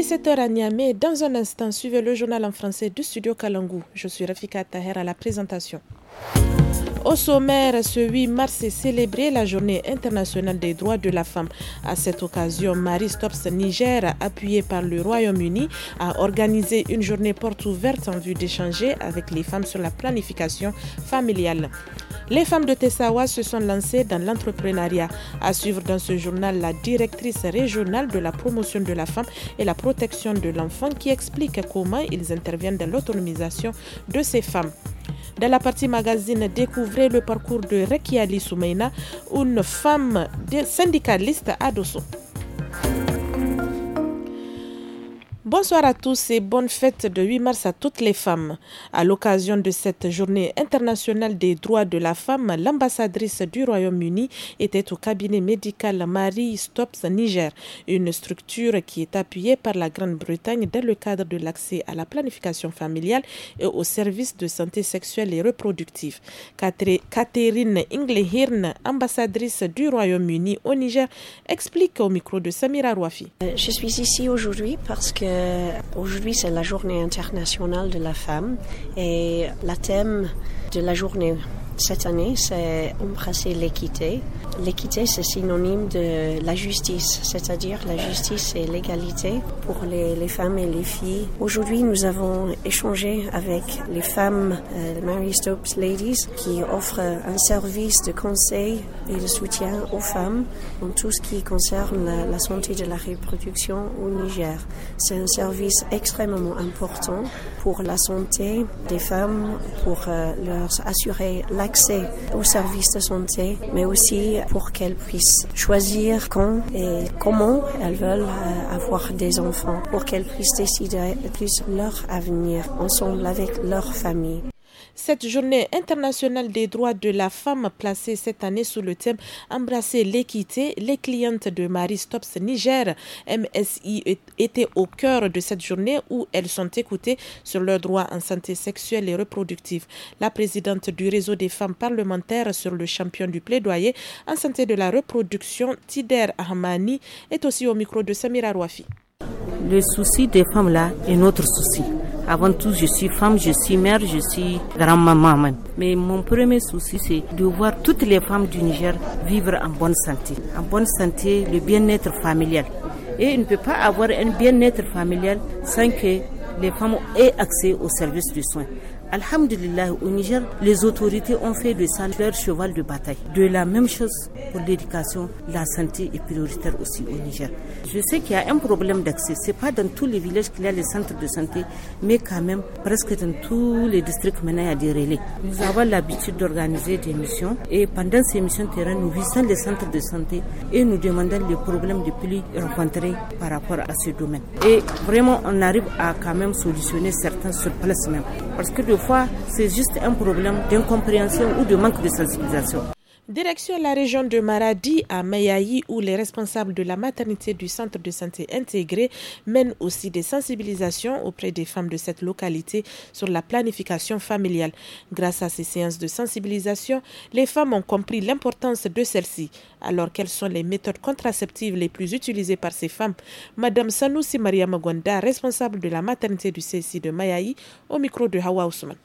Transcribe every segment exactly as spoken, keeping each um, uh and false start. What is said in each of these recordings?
dix-sept heures à Niamey. Dans un instant, suivez le journal en français du studio Kalangu. Je suis Rafika Taher à la présentation. Au sommaire, ce huit mars est célébrée la journée internationale des droits de la femme. À cette occasion, Marie Stopes Niger, appuyée par le Royaume-Uni, a organisé une journée porte ouverte en vue d'échanger avec les femmes sur la planification familiale. Les femmes de Tessawa se sont lancées dans l'entrepreneuriat. À suivre dans ce journal la directrice régionale de la promotion de la femme et la protection de l'enfant qui explique comment ils interviennent dans l'autonomisation de ces femmes. Dans la partie magazine, découvrez le parcours de Rekiali Soumeina, une femme syndicaliste à Dosso. Bonsoir à tous et bonne fête de huit mars à toutes les femmes. À l'occasion de cette journée internationale des droits de la femme, l'ambassadrice du Royaume-Uni était au cabinet médical Marie Stopes Niger, une structure qui est appuyée par la Grande-Bretagne dans le cadre de l'accès à la planification familiale et aux services de santé sexuelle et reproductive. Catherine Inglehirn, ambassadrice du Royaume-Uni au Niger, explique au micro de Samira Rouafi. Je suis ici aujourd'hui parce que aujourd'hui c'est la journée internationale de la femme et le thème de la journée cette année c'est embrasser l'équité. L'équité c'est synonyme de la justice, c'est-à-dire la justice et l'égalité pour les, les femmes et les filles. Aujourd'hui nous avons échangé avec les femmes, euh, les Mary Stopes Ladies, qui offrent un service de conseil et de soutien aux femmes dans tout ce qui concerne la, la santé de la reproduction au Niger. C'est un service extrêmement important pour la santé des femmes, pour euh, leur assurer l'accès aux services de santé, mais aussi pour qu'elles puissent choisir quand et comment elles veulent euh, avoir des enfants, pour qu'elles puissent décider plus leur avenir ensemble avec leur famille. Cette journée internationale des droits de la femme placée cette année sous le thème « Embrasser l'équité », les clientes de Marie Stopes Niger, M S I, étaient au cœur de cette journée où elles sont écoutées sur leurs droits en santé sexuelle et reproductive. La présidente du réseau des femmes parlementaires sur le champion du plaidoyer en santé de la reproduction, Tider Ahmani, est aussi au micro de Samira Rouafi. Le souci des femmes là est notre souci. Avant tout, je suis femme, je suis mère, je suis grand-maman. Mais mon premier souci, c'est de voir toutes les femmes du Niger vivre en bonne santé. En bonne santé, le bien-être familial. Et il ne peut pas avoir un bien-être familial sans que les femmes aient accès aux services de soins. Alhamdulillah, au Niger, les autorités ont fait de ça leur cheval de bataille. De la même chose pour l'éducation, la santé est prioritaire aussi au Niger. Je sais qu'il y a un problème d'accès. C'est pas dans tous les villages qu'il y a les centres de santé, mais quand même, presque dans tous les districts maintenant, il y a des relais. Nous avons l'habitude d'organiser des missions et pendant ces missions terrain, nous visitons les centres de santé et nous demandons les problèmes les plus rencontrés par rapport à ce domaine. Et vraiment, on arrive à quand même solutionner certains sur place même. Parce que des fois, c'est juste un problème d'incompréhension ou de manque de sensibilisation. Direction la région de Maradi à Mayaï où les responsables de la maternité du centre de santé intégré mènent aussi des sensibilisations auprès des femmes de cette localité sur la planification familiale. Grâce à ces séances de sensibilisation, les femmes ont compris l'importance de celle-ci. Alors, quelles sont les méthodes contraceptives les plus utilisées par ces femmes? Madame Sanoussi Mariama Gwanda, responsable de la maternité du C S I de Mayaï, au micro de Hawa Ousmane.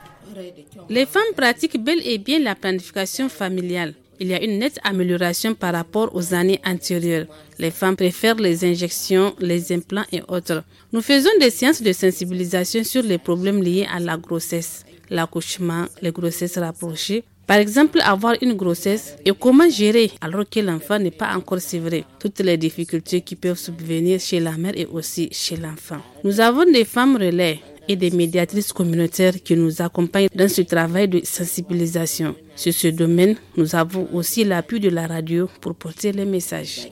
Les femmes pratiquent bel et bien la planification familiale. Il y a une nette amélioration par rapport aux années antérieures. Les femmes préfèrent les injections, les implants et autres. Nous faisons des séances de sensibilisation sur les problèmes liés à la grossesse, l'accouchement, les grossesses rapprochées. Par exemple, avoir une grossesse et comment gérer alors que l'enfant n'est pas encore sévré. Toutes les difficultés qui peuvent subvenir chez la mère et aussi chez l'enfant. Nous avons des femmes relais et des médiatrices communautaires qui nous accompagnent dans ce travail de sensibilisation. Sur ce domaine, nous avons aussi l'appui de la radio pour porter les messages.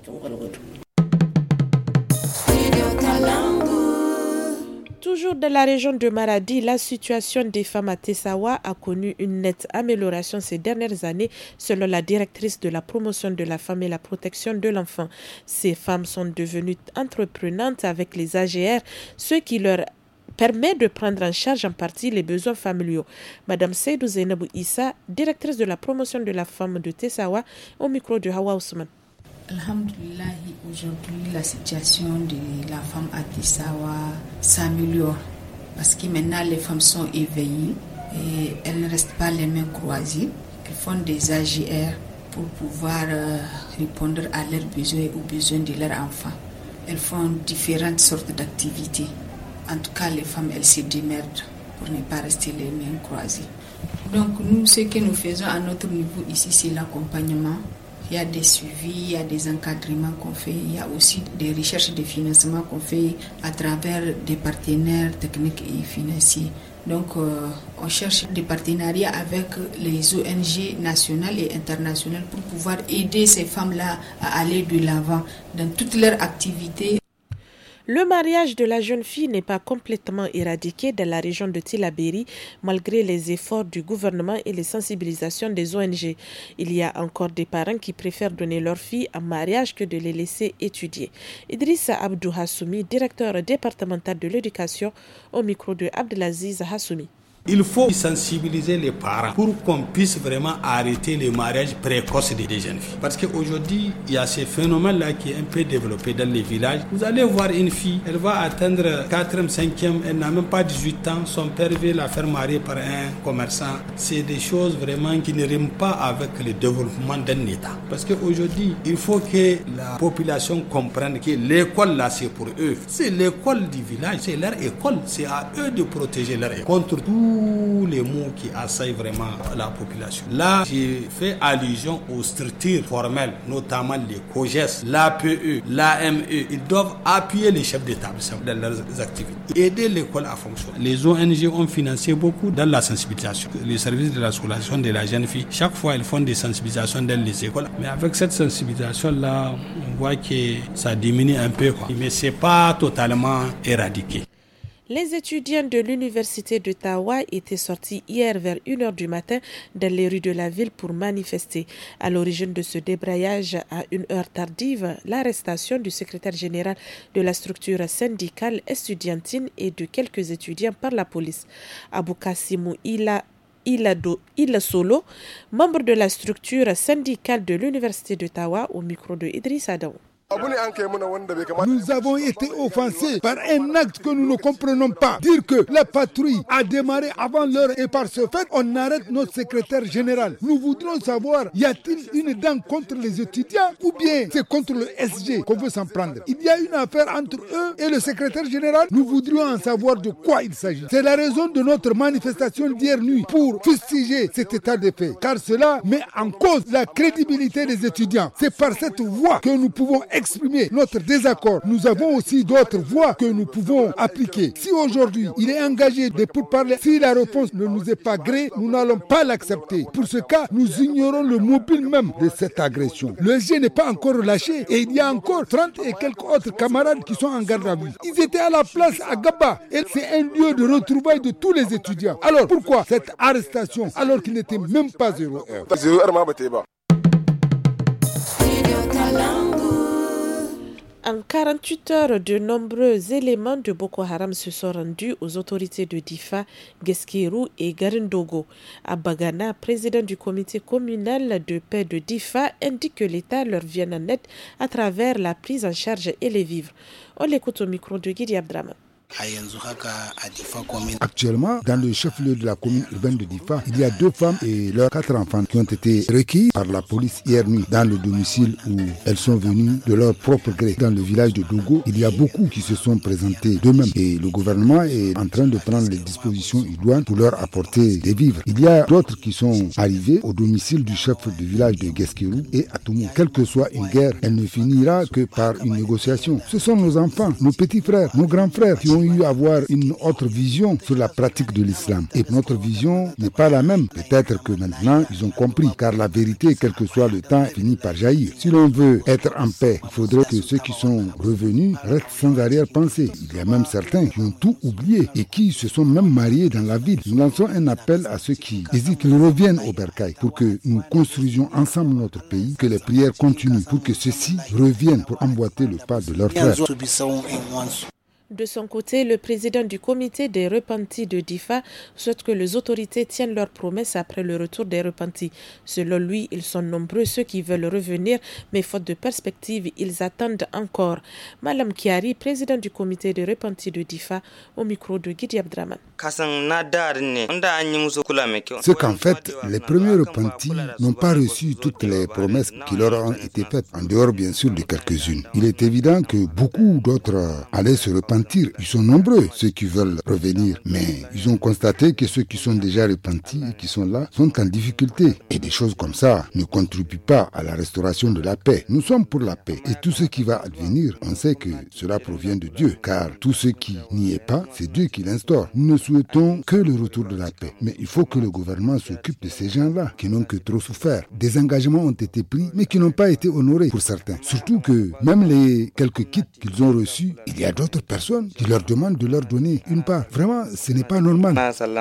Toujours dans la région de Maradi, la situation des femmes à Tessawa a connu une nette amélioration ces dernières années, selon la directrice de la promotion de la femme et la protection de l'enfant. Ces femmes sont devenues entreprenantes avec les A G R, ce qui leur permet de prendre en charge en partie les besoins familiaux. Madame Seydou Zainabou Issa, directrice de la promotion de la femme de Tessawa, au micro de Hawa Ousmane. Alhamdulillah, aujourd'hui la situation de la femme à Tessawa s'améliore parce que maintenant les femmes sont éveillées et elles ne restent pas les mains croisées. Elles font des A G R pour pouvoir euh, répondre à leurs besoins ou aux besoins de leurs enfants. Elles font différentes sortes d'activités. En tout cas, les femmes, elles se démerdent pour ne pas rester les mains croisées. Donc nous, ce que nous faisons à notre niveau ici, c'est l'accompagnement. Il y a des suivis, il y a des encadrements qu'on fait, il y a aussi des recherches de financement qu'on fait à travers des partenaires techniques et financiers. Donc euh, on cherche des partenariats avec les O N G nationales et internationales pour pouvoir aider ces femmes-là à aller de l'avant dans toutes leurs activités. Le mariage de la jeune fille n'est pas complètement éradiqué dans la région de Tillabéri malgré les efforts du gouvernement et les sensibilisations des O N G. Il y a encore des parents qui préfèrent donner leur fille en mariage que de les laisser étudier. Idrissa Abdou Hassoumi, directeur départemental de l'éducation, au micro de Abdelaziz Hassoumi. Il faut sensibiliser les parents pour qu'on puisse vraiment arrêter les mariages précoces des jeunes filles. Parce qu'aujourd'hui, il y a ce phénomène-là qui est un peu développé dans les villages. Vous allez voir une fille, elle va atteindre quatrième, cinquième, elle n'a même pas dix-huit ans. Son père veut la faire marier par un commerçant. C'est des choses vraiment qui ne riment pas avec le développement d'un État. Parce qu'aujourd'hui, il faut que la population comprenne que l'école, là, c'est pour eux. C'est l'école du village, c'est leur école. C'est à eux de protéger leur école contre tout les mots qui assaillent vraiment la population. Là, j'ai fait allusion aux structures formelles, notamment les C O G E S, l'A P E, l'A M E. Ils doivent appuyer les chefs d'établissement dans leurs activités, aider l'école à fonctionner. Les O N G ont financé beaucoup dans la sensibilisation. Les services de la scolarisation de la jeune fille, chaque fois, ils font des sensibilisations dans les écoles. Mais avec cette sensibilisation-là, on voit que ça diminue un peu, quoi. Mais ce n'est pas totalement éradiqué. Les étudiants de l'université d'Ottawa étaient sortis hier vers une heure du matin dans les rues de la ville pour manifester. À l'origine de ce débrayage à une heure tardive, l'arrestation du secrétaire général de la structure syndicale estudiantine et de quelques étudiants par la police. Abou Kassimou Ila Ilado, Ila Solo, membre de la structure syndicale de l'université d'Ottawa, au micro de Idriss Adam. Nous avons été offensés par un acte que nous ne comprenons pas. Dire que la patrouille a démarré avant l'heure et par ce fait, on arrête notre secrétaire général. Nous voudrions savoir, y a-t-il une dent contre les étudiants ou bien c'est contre le S G qu'on veut s'en prendre? Il y a une affaire entre eux et le secrétaire général. Nous voudrions en savoir de quoi il s'agit. C'est la raison de notre manifestation d'hier nuit pour fustiger cet état de fait. Car cela met en cause la crédibilité des étudiants. C'est par cette voie que nous pouvons exprimer notre désaccord. Nous avons aussi d'autres voies que nous pouvons appliquer. Si aujourd'hui il est engagé de pourparlers, si la réponse ne nous est pas gré, nous n'allons pas l'accepter. Pour ce cas, nous ignorons le mobile même de cette agression. Le S G n'est pas encore relâché et il y a encore trente et quelques autres camarades qui sont en garde à vue. Ils étaient à la place à Gaba et c'est un lieu de retrouvailles de tous les étudiants. Alors pourquoi cette arrestation alors qu'il n'était même pas zéro heure? En quarante-huit heures, de nombreux éléments de Boko Haram se sont rendus aux autorités de Difa, Guesquiérou et Garindogo. Abagana, président du comité communal de paix de Difa, indique que l'État leur vient en aide à travers la prise en charge et les vivres. On l'écoute au micro de Guidi Abdraman. Actuellement, dans le chef-lieu de la commune urbaine de Difa, il y a deux femmes et leurs quatre enfants qui ont été requis par la police hier nuit dans le domicile où elles sont venues de leur propre gré. Dans le village de Dogo, il y a beaucoup qui se sont présentés d'eux-mêmes et le gouvernement est en train de prendre les dispositions idoines pour leur apporter des vivres. Il y a d'autres qui sont arrivés au domicile du chef du village de Guesquiérou et à Toumou. Quelle que soit une guerre, elle ne finira que par une négociation. Ce sont nos enfants, nos petits frères, nos grands frères qui ont eu à avoir une autre vision sur la pratique de l'islam. Et notre vision n'est pas la même. Peut-être que maintenant, ils ont compris, car la vérité, quel que soit le temps, finit par jaillir. Si l'on veut être en paix, il faudrait que ceux qui sont revenus restent sans arrière-pensée. Il y a même certains qui ont tout oublié et qui se sont même mariés dans la ville. Nous lançons un appel à ceux qui hésitent qu'ils reviennent au bercail pour que nous construisions ensemble notre pays, que les prières continuent, pour que ceux-ci reviennent pour emboîter le pas de leurs frères. De son côté, le président du comité des repentis de Difa souhaite que les autorités tiennent leurs promesses après le retour des repentis. Selon lui, ils sont nombreux ceux qui veulent revenir, mais faute de perspective, ils attendent encore. Malam Kiari, président du comité des repentis de Difa, au micro de Guidi Abdraman. C'est qu'en fait, les premiers repentis n'ont pas reçu toutes les promesses qui leur ont été faites, en dehors bien sûr de quelques-unes. Il est évident que beaucoup d'autres allaient se repentir. Ils sont nombreux, ceux qui veulent revenir. Mais ils ont constaté que ceux qui sont déjà repentis et qui sont là sont en difficulté. Et des choses comme ça ne contribuent pas à la restauration de la paix. Nous sommes pour la paix. Et tout ce qui va advenir, on sait que cela provient de Dieu. Car tout ce qui n'y est pas, c'est Dieu qui l'instaure. Nous ne souhaitons que le retour de la paix. Mais il faut que le gouvernement s'occupe de ces gens-là qui n'ont que trop souffert. Des engagements ont été pris, mais qui n'ont pas été honorés pour certains. Surtout que même les quelques kits qu'ils ont reçus, il y a d'autres personnes qui leur demandent de leur donner une part. Vraiment, ce n'est pas normal.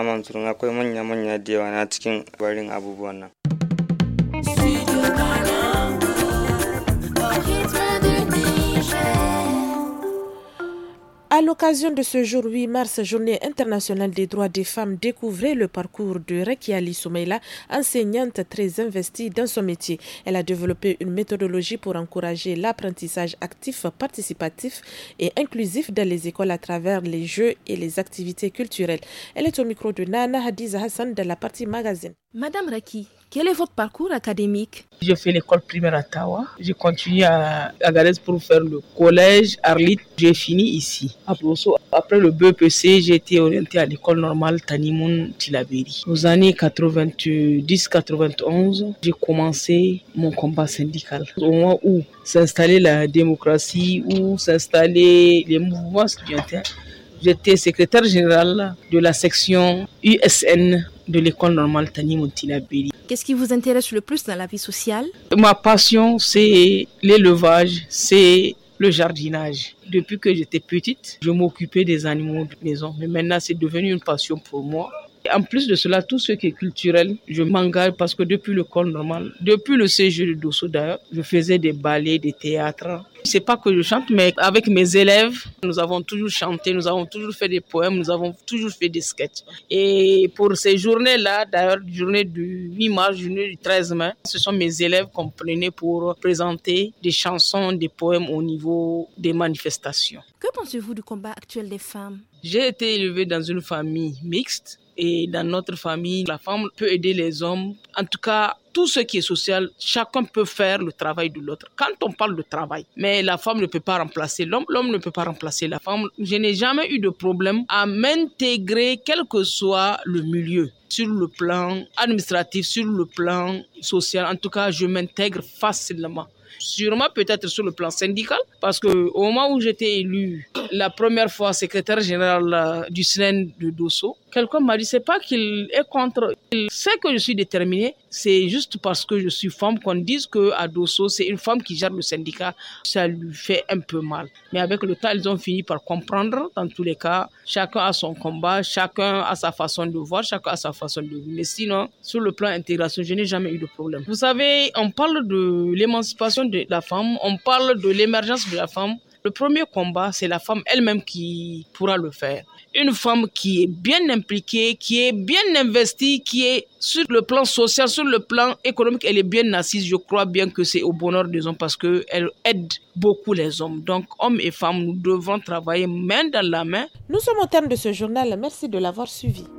À l'occasion de ce jour huit mars, journée internationale des droits des femmes, découvrez le parcours de Rekiali Soumeila, enseignante très investie dans son métier. Elle a développé une méthodologie pour encourager l'apprentissage actif, participatif et inclusif dans les écoles à travers les jeux et les activités culturelles. Elle est au micro de Nana Hadiza Hassan de la partie magazine. Madame Raki, quel est votre parcours académique? J'ai fait l'école primaire à Tawa. J'ai continué à Agadez pour faire le collège Arlit. J'ai fini ici. Après le B E P C, j'ai été orienté à l'école normale Tanimoun Tilaberi. Aux années quatre-vingt-dix quatre-vingt-onze, j'ai commencé mon combat syndical. Au moment où s'installait la démocratie, où s'installaient les mouvements étudiantins, j'étais secrétaire général de la section U S N de l'école normale Tanimoun Tilaberi. Qu'est-ce qui vous intéresse le plus dans la vie sociale? Ma passion, c'est l'élevage, c'est le jardinage. Depuis que j'étais petite, je m'occupais des animaux de maison. Mais maintenant, c'est devenu une passion pour moi. Et en plus de cela, tout ce qui est culturel, je m'engage parce que depuis l'école normale, depuis le séjour de Dosso d'ailleurs, je faisais des ballets, des théâtres. C'est pas que je chante, mais avec mes élèves, nous avons toujours chanté, nous avons toujours fait des poèmes, nous avons toujours fait des sketchs. Et pour ces journées-là, d'ailleurs, journée du huit mars, journée du treize mai, ce sont mes élèves qu'on prenait pour présenter des chansons, des poèmes au niveau des manifestations. Que pensez-vous du combat actuel des femmes? J'ai été élevée dans une famille mixte. Et dans notre famille, la femme peut aider les hommes. En tout cas, tout ce qui est social, chacun peut faire le travail de l'autre. Quand on parle de travail, mais la femme ne peut pas remplacer l'homme, l'homme ne peut pas remplacer la femme. Je n'ai jamais eu de problème à m'intégrer, quel que soit le milieu. Sur le plan administratif, sur le plan social, en tout cas, je m'intègre facilement. Sûrement peut-être sur le plan syndical, parce qu'au moment où j'étais élu la première fois secrétaire général du S N E N de Dosso, quelqu'un m'a dit c'est pas qu'il est contre, il sait que je suis déterminée, c'est juste parce que je suis femme qu'on dise qu'à Dosso c'est une femme qui gère le syndicat, ça lui fait un peu mal. Mais avec le temps, ils ont fini par comprendre. Dans tous les cas, chacun a son combat, chacun a sa façon de voir, chacun a sa façon de vivre. Mais sinon, sur le plan intégration, je n'ai jamais eu de problème. Vous savez, on parle de l'émancipation de la femme, on parle de l'émergence de la femme. Le premier combat, c'est la femme elle-même qui pourra le faire. Une femme qui est bien impliquée, qui est bien investie, qui est sur le plan social, sur le plan économique, elle est bien assise. Je crois bien que c'est au bonheur des hommes parce qu'elle aide beaucoup les hommes. Donc, hommes et femmes, nous devons travailler main dans la main. Nous sommes au terme de ce journal. Merci de l'avoir suivi.